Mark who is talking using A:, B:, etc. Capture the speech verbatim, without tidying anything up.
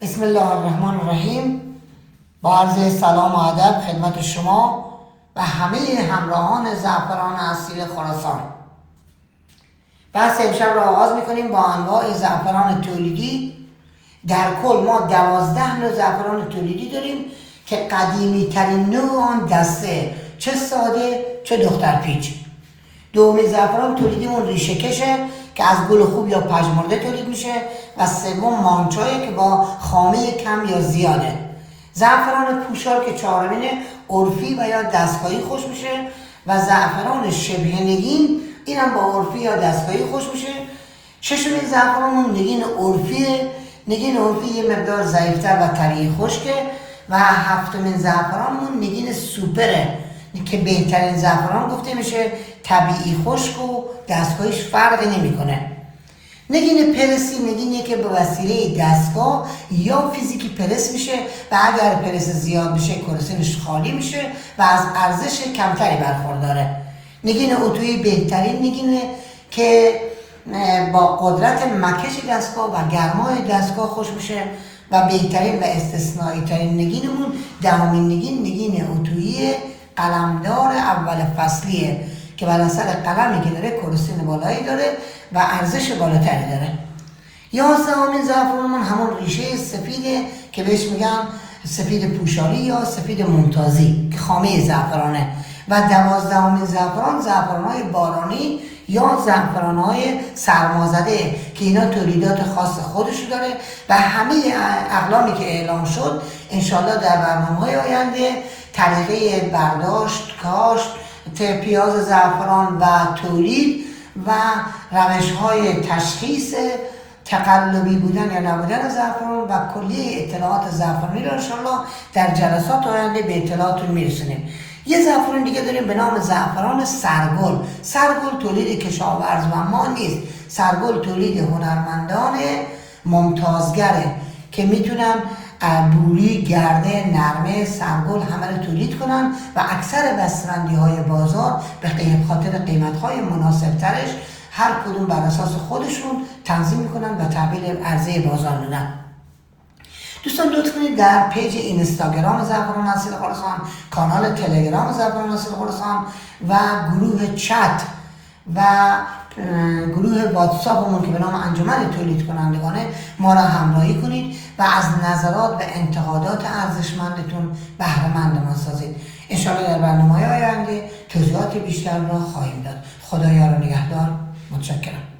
A: بسم الله الرحمن الرحیم. با عرض سلام و ادب خدمت شما و همه همراهان زعفران اصیل خراسان. بحث امشب را آغاز میکنیم با انواع زعفران تولیدی. در کل ما دوازده نوع زعفران تولیدی داریم که قدیمی ترین نوع آن دسته، چه ساده چه دختر پیچ. دومی زعفران تولیدیمون ریشه کشه که از گل خوب یا پژمرده تولید میشه و سوم مانچایه که با خامه کم یا زیاده. زعفران پوشال که چهارمینه عرفی و یا دستگاهی خوش میشه و زعفران شبه نگین اینم با عرفی یا دستگاهی خوش میشه. ششمین زعفرانمون نگین عرفیه. نگین عرفی یه مقدار ضعیفتر و طریق خشکه. و هفتمین زعفرانمون نگین سوپره که بهترین زعفران گفته میشه، طبیعی خشک و دستگاهیش فرقی نمیکنه. نگین پرسی نگینیه که به وسیله دستگاه یا فیزیکی پرس میشه و اگر پرس زیاد بشه کرسینش خالی میشه و از ارزش کمتری برخورداره. نگین اتویی بهترین نگینه که با قدرت مکش دستگاه و گرمای دستگاه خوش میشه و بهترین و استثنایی ترین نگینمون دهمین نگین نگین اتویی قلمدار اول فصلیه که بر اثر قلمی که داره کرسین بالایی داره و ارزش بالاتری داره. یازدهمین زعفرانمون همون ریشه سفیده که بهش میگن سفید پوشالی یا سفید ممتازی که خامه زعفرانه. و دوازدهمین زعفران زعفران‌های بارانی یا زعفران‌های سرمازده که اینا تولیدات خاص خودشو داره و همه اقلامی که اعلام شد انشالله در برنامه‌های آینده طریقه برداشت، کاشت، پیاز زعفران و تولید و روش‌های تشخیص تقلبی بودن یا نبودن زعفران و کلی اطلاعات زعفرانی را انشالله در جلسات آینده به اطلاعاتون میرسونیم. یه زعفران دیگه داریم به نام زعفران سرگل. سرگل تولید کشاورز و ما نیست، سرگل تولید هنرمندان ممتازگره که میتونن بوری، گرده، نرمه، سرگل همه رو تولید کنن و اکثر بسته‌بندی های بازار به خاطر قیمت های مناسب ترش هر کدوم بر اساس خودشون تنظیم میکنن و تحویل عرضه بازار میدن. دوستان لطف کنید در پیج اینستاگرام زعفران اصیل خراسان، کانال تلگرام زعفران اصیل خراسان و گروه چت و گروه واتساپمون که به نام انجمن تولید کنندگانه ما را همراهی کنید و از نظرات و انتقادات ارزشمندتون بهره مند ما سازید. انشاءالله در برنامه‌های آینده توضیحات بیشتر را خواهیم داد. خدایا را نگهدار. متشکرم.